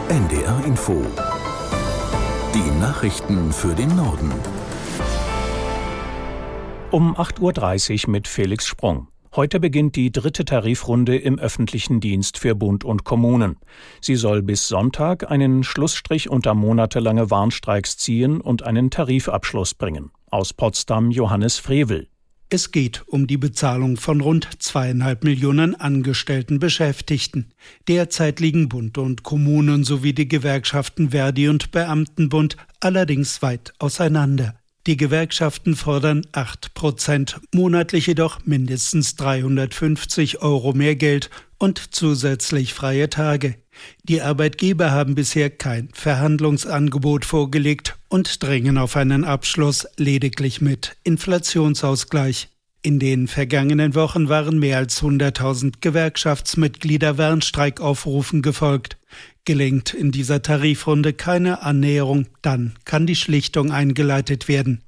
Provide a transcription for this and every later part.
NDR Info. Die Nachrichten für den Norden. Um 8.30 Uhr mit Felix Sprung. Heute beginnt die 3. Tarifrunde im öffentlichen Dienst für Bund und Kommunen. Sie soll bis Sonntag einen Schlussstrich unter monatelange Warnstreiks ziehen und einen Tarifabschluss bringen. Aus Potsdam Johannes Frevel. Es geht um die Bezahlung von rund 2,5 Millionen angestellten Beschäftigten. Derzeit liegen Bund und Kommunen sowie die Gewerkschaften Verdi und Beamtenbund allerdings weit auseinander. Die Gewerkschaften fordern 8%, monatlich jedoch mindestens 350 € mehr Geld und zusätzlich freie Tage. Die Arbeitgeber haben bisher kein Verhandlungsangebot vorgelegt und drängen auf einen Abschluss lediglich mit Inflationsausgleich. In den vergangenen Wochen waren mehr als 100.000 Gewerkschaftsmitglieder Warnstreikaufrufen gefolgt. Gelingt in dieser Tarifrunde keine Annäherung, dann kann die Schlichtung eingeleitet werden.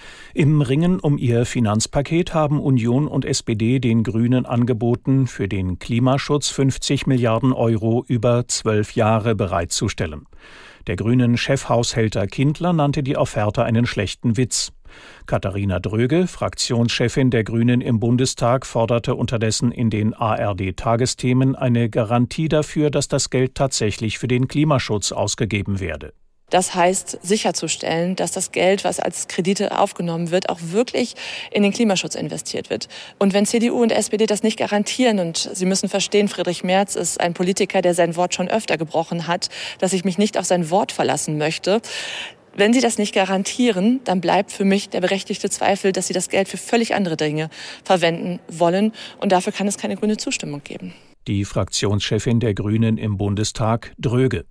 Im Ringen um ihr Finanzpaket haben Union und SPD den Grünen angeboten, für den Klimaschutz 50 Milliarden € über 12 Jahre bereitzustellen. Der grünen Chefhaushälter Kindler nannte die Offerte einen schlechten Witz. Katharina Dröge, Fraktionschefin der Grünen im Bundestag, forderte unterdessen in den ARD-Tagesthemen eine Garantie dafür, dass das Geld tatsächlich für den Klimaschutz ausgegeben werde. Das heißt, sicherzustellen, dass das Geld, was als Kredite aufgenommen wird, auch wirklich in den Klimaschutz investiert wird. Und wenn CDU und SPD das nicht garantieren, und Sie müssen verstehen, Friedrich Merz ist ein Politiker, der sein Wort schon öfter gebrochen hat, dass ich mich nicht auf sein Wort verlassen möchte. Wenn Sie das nicht garantieren, dann bleibt für mich der berechtigte Zweifel, dass Sie das Geld für völlig andere Dinge verwenden wollen. Und dafür kann es keine grüne Zustimmung geben. Die Fraktionschefin der Grünen im Bundestag, Dröge.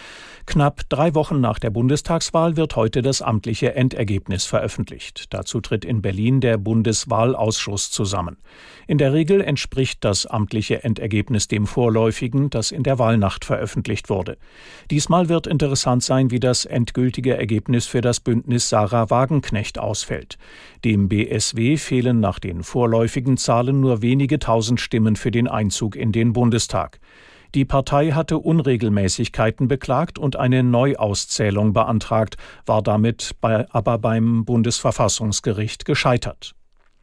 Knapp 3 Wochen nach der Bundestagswahl wird heute das amtliche Endergebnis veröffentlicht. Dazu tritt in Berlin der Bundeswahlausschuss zusammen. In der Regel entspricht das amtliche Endergebnis dem vorläufigen, das in der Wahlnacht veröffentlicht wurde. Diesmal wird interessant sein, wie das endgültige Ergebnis für das Bündnis Sarah Wagenknecht ausfällt. Dem BSW fehlen nach den vorläufigen Zahlen nur wenige tausend Stimmen für den Einzug in den Bundestag. Die Partei hatte Unregelmäßigkeiten beklagt und eine Neuauszählung beantragt, war damit aber beim Bundesverfassungsgericht gescheitert.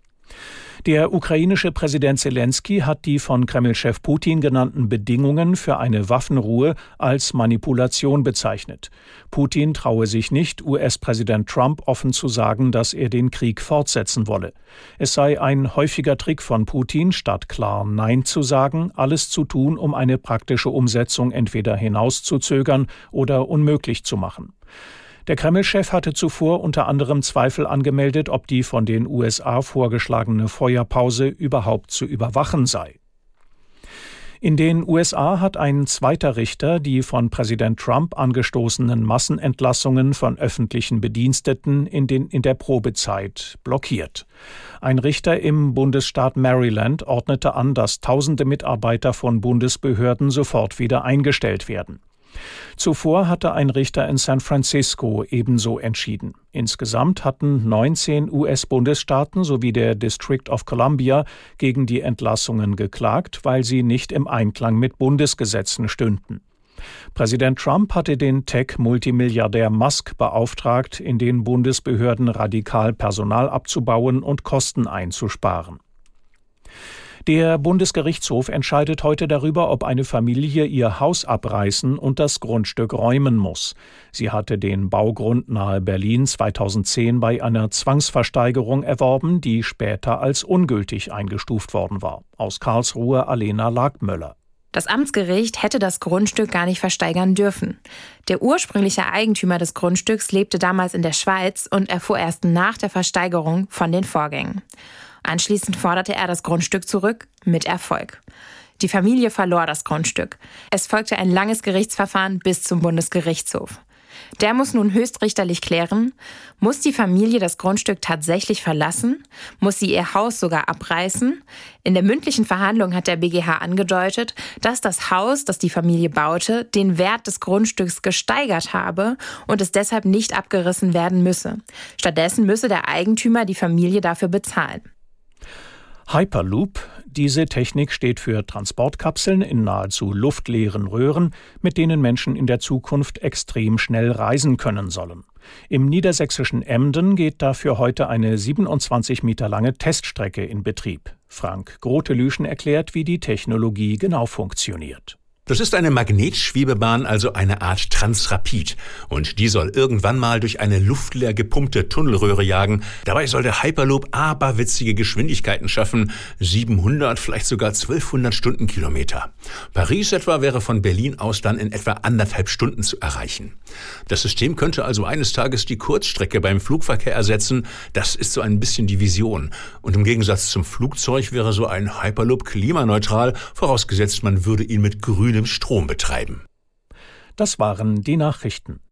Der ukrainische Präsident Selenskyj hat die von Kreml-Chef Putin genannten Bedingungen für eine Waffenruhe als Manipulation bezeichnet. Putin traue sich nicht, US-Präsident Trump offen zu sagen, dass er den Krieg fortsetzen wolle. Es sei ein häufiger Trick von Putin, statt klar Nein zu sagen, alles zu tun, um eine praktische Umsetzung entweder hinauszuzögern oder unmöglich zu machen. Der Kreml-Chef hatte zuvor unter anderem Zweifel angemeldet, ob die von den USA vorgeschlagene Feuerpause überhaupt zu überwachen sei. In den USA hat ein zweiter Richter die von Präsident Trump angestoßenen Massenentlassungen von öffentlichen Bediensteten in der Probezeit blockiert. Ein Richter im Bundesstaat Maryland ordnete an, dass tausende Mitarbeiter von Bundesbehörden sofort wieder eingestellt werden. Zuvor hatte ein Richter in San Francisco ebenso entschieden. Insgesamt hatten 19 US-Bundesstaaten sowie der District of Columbia gegen die Entlassungen geklagt, weil sie nicht im Einklang mit Bundesgesetzen stünden. Präsident Trump hatte den Tech-Multimilliardär Musk beauftragt, in den Bundesbehörden radikal Personal abzubauen und Kosten einzusparen. Der Bundesgerichtshof entscheidet heute darüber, ob eine Familie ihr Haus abreißen und das Grundstück räumen muss. Sie hatte den Baugrund nahe Berlin 2010 bei einer Zwangsversteigerung erworben, die später als ungültig eingestuft worden war. Aus Karlsruhe Alena Lagmöller. Das Amtsgericht hätte das Grundstück gar nicht versteigern dürfen. Der ursprüngliche Eigentümer des Grundstücks lebte damals in der Schweiz und erfuhr erst nach der Versteigerung von den Vorgängen. Anschließend forderte er das Grundstück zurück, mit Erfolg. Die Familie verlor das Grundstück. Es folgte ein langes Gerichtsverfahren bis zum Bundesgerichtshof. Der muss nun höchstrichterlich klären, muss die Familie das Grundstück tatsächlich verlassen? Muss sie ihr Haus sogar abreißen? In der mündlichen Verhandlung hat der BGH angedeutet, dass das Haus, das die Familie baute, den Wert des Grundstücks gesteigert habe und es deshalb nicht abgerissen werden müsse. Stattdessen müsse der Eigentümer die Familie dafür bezahlen. Hyperloop, Diese Technik steht für Transportkapseln in nahezu luftleeren Röhren, mit denen Menschen in der Zukunft extrem schnell reisen können sollen. Im niedersächsischen Emden geht dafür heute eine 27 Meter lange Teststrecke in Betrieb. Frank Grotelüschen erklärt, wie die Technologie genau funktioniert. Das ist eine Magnetschwebebahn, also eine Art Transrapid. Und die soll irgendwann mal durch eine luftleer gepumpte Tunnelröhre jagen. Dabei soll der Hyperloop aberwitzige Geschwindigkeiten schaffen. 700, vielleicht sogar 1200 Stundenkilometer. Paris etwa wäre von Berlin aus dann in etwa 1,5 Stunden zu erreichen. Das System könnte also eines Tages die Kurzstrecke beim Flugverkehr ersetzen. Das ist so ein bisschen die Vision. Und im Gegensatz zum Flugzeug wäre so ein Hyperloop klimaneutral, vorausgesetzt man würde ihn mit grünem Strom betreiben. Das waren die Nachrichten.